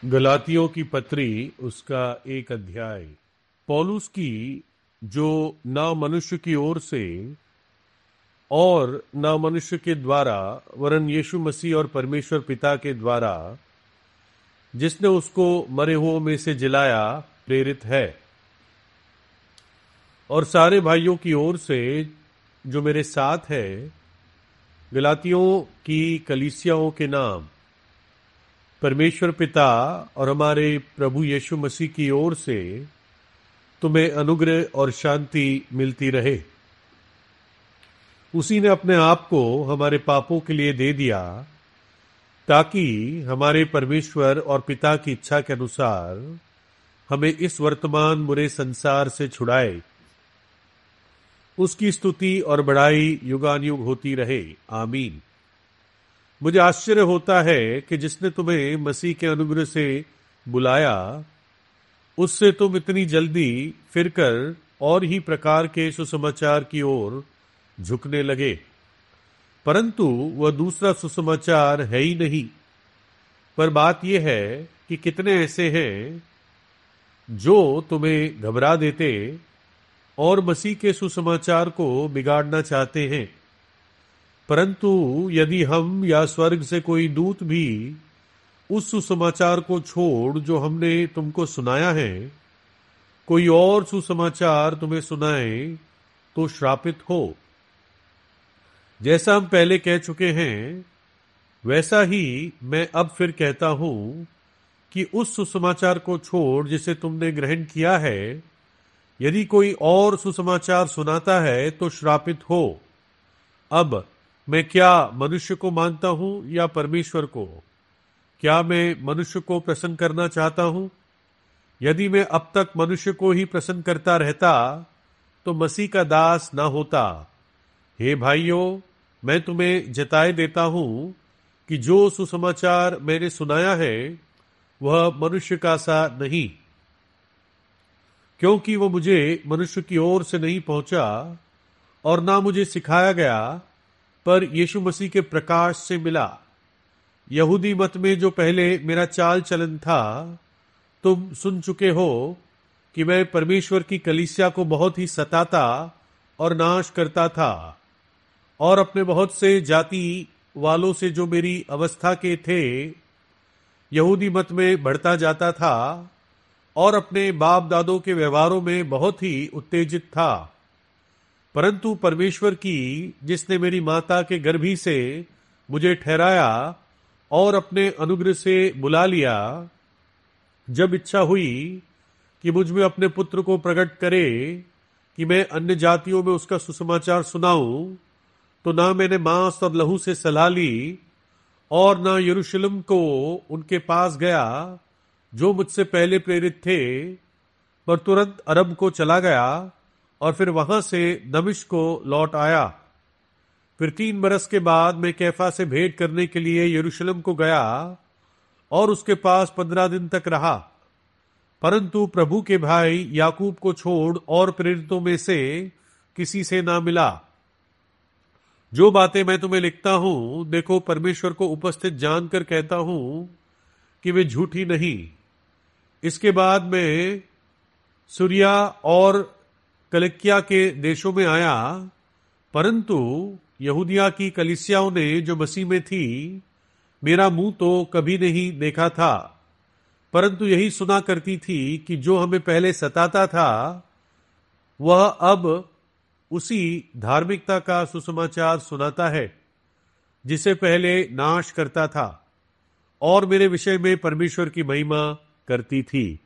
गलातियों की पत्री उसका 1 अध्याय। पौलुस की जो ना मनुष्य की ओर से और ना मनुष्य के द्वारा वरन यीशु मसीह और परमेश्वर पिता के द्वारा जिसने उसको मरे हुओं में से जिलाया प्रेरित है, और सारे भाइयों की ओर से जो मेरे साथ है, गलातियों की कलीसियाओं के नाम परमेश्वर पिता और हमारे प्रभु यीशु मसीह की ओर से तुम्हें अनुग्रह और शांति मिलती रहे। उसी ने अपने आप को हमारे पापों के लिए दे दिया, ताकि हमारे परमेश्वर और पिता की इच्छा के अनुसार हमें इस वर्तमान बुरे संसार से छुड़ाए। उसकी स्तुति और बड़ाई युगानुयुग होती रहे। आमीन। मुझे आश्चर्य होता है कि जिसने तुम्हें मसीह के अनुग्रह से बुलाया, उससे तुम इतनी जल्दी फिरकर और ही प्रकार के सुसमाचार की ओर झुकने लगे, परंतु वह दूसरा सुसमाचार है ही नहीं। पर बात यह है कि कितने ऐसे हैं जो तुम्हें घबरा देते और मसीह के सुसमाचार को बिगाड़ना चाहते हैं। परंतु यदि हम या स्वर्ग से कोई दूत भी उस सुसमाचार को छोड़ जो हमने तुमको सुनाया है, कोई और सुसमाचार तुम्हें सुनाए, तो श्रापित हो। जैसा हम पहले कह चुके हैं, वैसा ही मैं अब फिर कहता हूं कि उस सुसमाचार को छोड़ जिसे तुमने ग्रहण किया है, यदि कोई और सुसमाचार सुनाता है तो श्रापित हो। अब मैं क्या मनुष्य को मानता हूं या परमेश्वर को? क्या मैं मनुष्य को प्रसन्न करना चाहता हूं? यदि मैं अब तक मनुष्य को ही प्रसन्न करता रहता तो मसीह का दास न होता। हे भाइयों, मैं तुम्हें जताए देता हूं कि जो सुसमाचार मैंने सुनाया है वह मनुष्य का सा नहीं, क्योंकि वह मुझे मनुष्य की ओर से नहीं पहुंचा और ना मुझे सिखाया गया, पर यीशु मसीह के प्रकाश से मिला। यहूदी मत में जो पहले मेरा चाल चलन था, तुम सुन चुके हो कि मैं परमेश्वर की कलीसिया को बहुत ही सताता और नाश करता था, और अपने बहुत से जाति वालों से जो मेरी अवस्था के थे यहूदी मत में बढ़ता जाता था, और अपने बाप दादों के व्यवहारों में बहुत ही उत्तेजित था। परंतु परमेश्वर की, जिसने मेरी माता के गर्भ ही से मुझे ठहराया और अपने अनुग्रह से बुला लिया, जब इच्छा हुई कि मुझ में अपने पुत्र को प्रकट करे कि मैं अन्य जातियों में उसका सुसमाचार सुनाऊं, तो ना मैंने मांस और लहू से सलाह ली और ना यरूशलेम को उनके पास गया जो मुझसे पहले प्रेरित थे, पर तुरंत अरब को चला गया और फिर वहां से दमिश्क को लौट आया। फिर 3 बरस के बाद मैं कैफा से भेंट करने के लिए यरूशलेम को गया और उसके पास 15 दिन तक रहा, परंतु प्रभु के भाई याकूब को छोड़ और प्रेरितों में से किसी से ना मिला। जो बातें मैं तुम्हें लिखता हूं, देखो परमेश्वर को उपस्थित जानकर कहता हूं कि वे झूठी नहीं। इसके बाद मैं सूरिया और किलिकिया के देशों में आया, परंतु यहूदिया की कलीसियाओं ने जो मसीह में थी, मेरा मुंह तो कभी नहीं देखा था, परंतु यही सुना करती थी कि जो हमें पहले सताता था वह अब उसी धार्मिकता का सुसमाचार सुनाता है जिसे पहले नाश करता था, और मेरे विषय में परमेश्वर की महिमा करती थी।